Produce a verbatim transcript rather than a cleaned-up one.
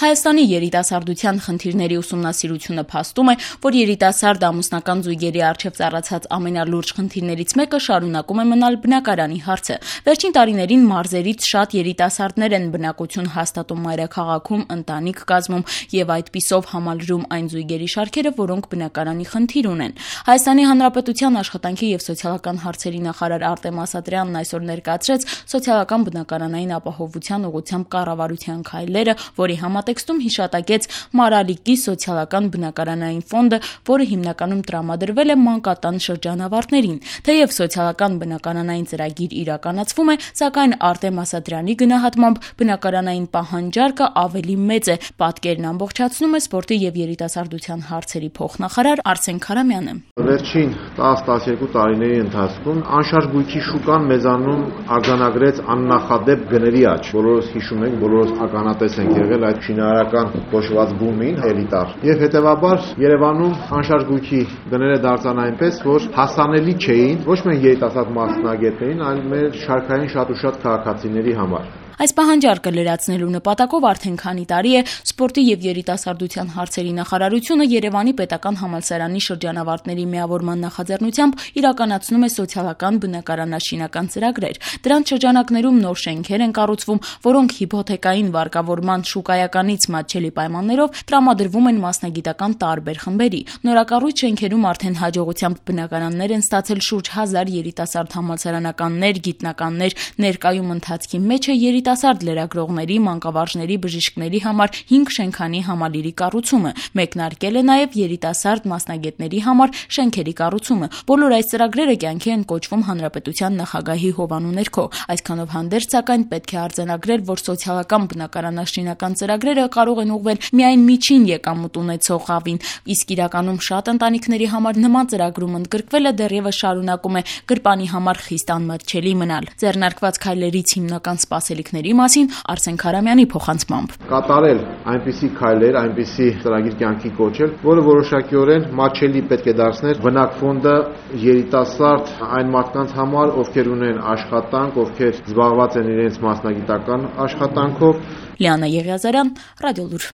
Հայաստանի երիտասարդության խնդիրների ուսումնասիրությունը փաստում է, որ երիտասարդ ամուսնական զույգերի առջև ծառացած ամենալուրջ խնդիրներից մեկը շարունակում է մնալ բնակարանի հարցը։ Վերջին տարիներին մարզերից շատ երիտասարդներ են բնակություն հաստատում մայրաքաղաքում, ընտանիք կազմում եւ այդպիսով համալրում այն զույգերի շարքերը, որոնք բնակարանի խնդիր ունեն։ Հայաստանի Հանրապետության աշխատանքի եւ սոցիալական հարցերի նախարար Արտեմ Ասատրյանն այսօր ներկայացրեց սոցիալական բնակարանային ապահովության ուղղությամբ կառավարության քայլերը, որի համատեքստում հիշատակեց Մարալիկի սոցիալական բնակարանային ֆոնդը, որը հիմնականում տրամադրվել է մանկատան շրջանավարտներին։ Թեև սոցիալական բնակարանային ծրագիր իրականացվում է, սակայն Արտեմ Ասատրյանի գնահատմամբ բնակարանային պահանջարկը ավելի մեծ է, պատկերն ամբողջացնում է սպորտի եւ երիտասարդության հարցերի փոխնախարար Արսեն Քարամյանը։ Վերջին տասը տասներկու տարիների ընթացքում անշարժ գույքի շուկան մեզանում արձանագրեց աննախադեպ գների աճ։ Բոլորս հիշում ենք, բոլորս ականատես ենք եղել այդ շինարարական կոչված բումին, էլիտար։ Եվ հետևաբար Երևանում անշարժ գույքի գները դարձան այնպես, որ հասանելի չէին ոչ միայն երիտասարդ մասնագետներին, այլ մեր շարքային շատ ու շատ քաղաքացիների համար։ Այս պահանջարկը լրացնելու նպատակով արդեն քանի տարի է սպորտի եւ երիտասարդության հարցերի նախարարությունը Երևանի պետական համալսարանի շրջանավարտների միավորման նախաձեռնությամբ իրականացնում է սոցիալական բնակարանաշինական ծրագրեր։ Դրանց շրջանակներում նոր շենքեր են կառուցվում, որոնք հիփոթեկային վարկավորման շուկայականից մատչելի պայմաններով տրամադրվում են մասնագիտական տարբեր խմբերի։ Նորակառույց շենքերում արդեն հաջողությամբ բնակարաններ են ստացել շուրջ հազար երիտասարդ համալսարանականներ, գիտնականներ, ներկայում ընթացքի մեջ է երիտասարդ երիտասարդ լրագրողների, մանկավարժների, բժիշկների համար հինգ շենքանի համալիրի կառուցումը։ Մեկնարկել է նաև երիտասարդ մասնագետների համար շենքերի կառուցումը։ Բոլոր այս ծրագրերը կյանքի են կոչվում հանրապետության նախագահի հովանու ներքո։ Այսքանով հանդերձ, սակայն պետք է արձանագրել, որ սոցիալական բնակարանաշինական ծրագրերը կարող են ուղղվել միայն միջին եկամուտ ունեցող խավին, իսկ իրականում շատ ընտանիքների համար նման ծրագրում ընդգրկվելը դեռևս շարունակում է գրպանի համար խիստ անմատչելի մնալ։ Ձեռնարկված քայլերից հիմնական սպասելիքների մասին Արսեն Քարամյանի փոխանցմամբ կատարել այնպիսի քայլեր, այնպիսի ծրագիր կյանքի կոչել, որը որոշակիորեն մատչելի պետք է դարձներ բնակ ֆոնդը երիտասարդ այն մարդկանց համար, ովքեր ունեն աշխատանք, ովքեր զբաղված են իրենց մասնագիտական աշխատանքով։ Լիանա Եղիազարյան, Ռադիոլուր։